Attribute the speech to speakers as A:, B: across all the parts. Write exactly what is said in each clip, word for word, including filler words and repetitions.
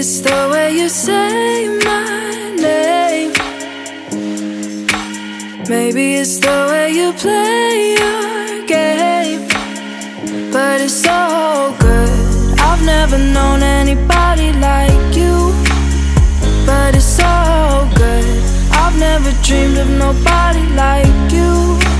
A: it's the way you say my name. Maybe it's the way you play your game. But it's so good. I've never known anybody like you. But it's so good. I've never dreamed of nobody like you.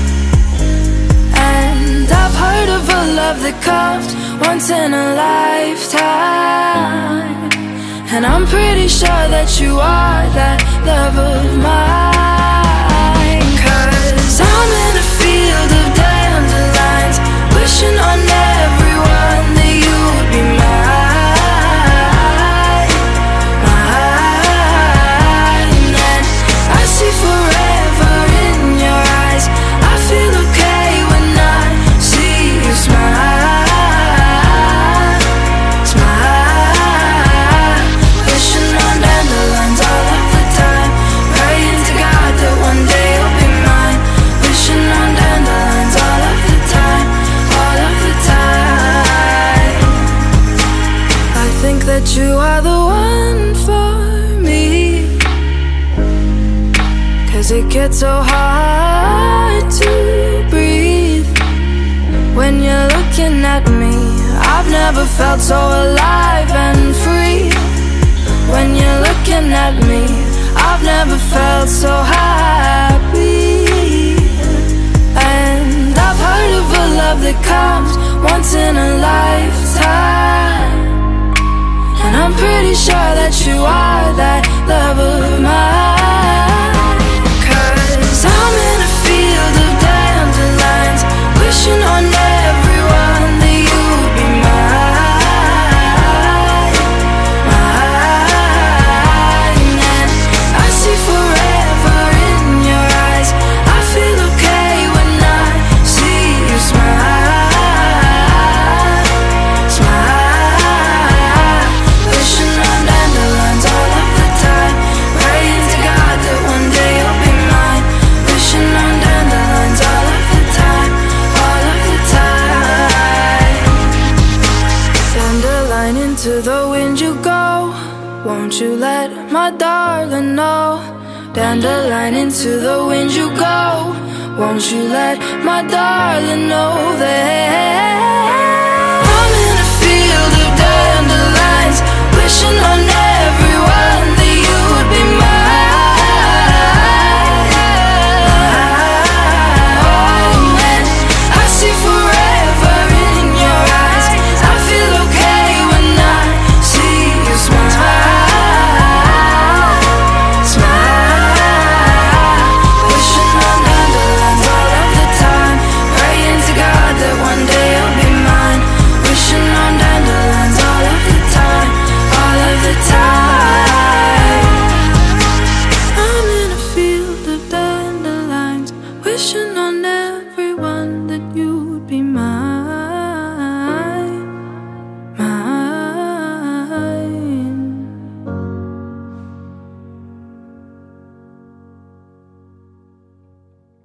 A: And I've heard of a love that comes once in a lifetime. And I'm pretty sure that you are that love of mine. Cause I'm in a field of dandelions, wishing on everyone that you would be mine, mine. And I see forever in your eyes. I feel okay when I see you smile, smile. Wishing on dandelions all of the time, praying to God that one day you'll be mine. Wishing on dandelions all of the time, all of the time. I think that you are the one for me, cause it gets so hard to breathe when you're looking at me. I've never felt so alive and free. When you're looking at me, I've never felt so happy. And I've heard of a love that comes once in a lifetime. And I'm pretty sure that you are that love of mine. Cause I'm in a field of dandelions, wishing on everyone that you would be mine, mine. And I see forever in your eyes. I feel okay when I see you smile, smile. Wishing on dandelions all of the time, praying to God that one day you'll be mine. Wishing on dandelions all of the time, all of the time. Dandelion, into the wind you go. Won't you let my darling know? Dandelion, into the wind you go. Won't you let my darling know that I'm in a field of dandelions, wishing on everyone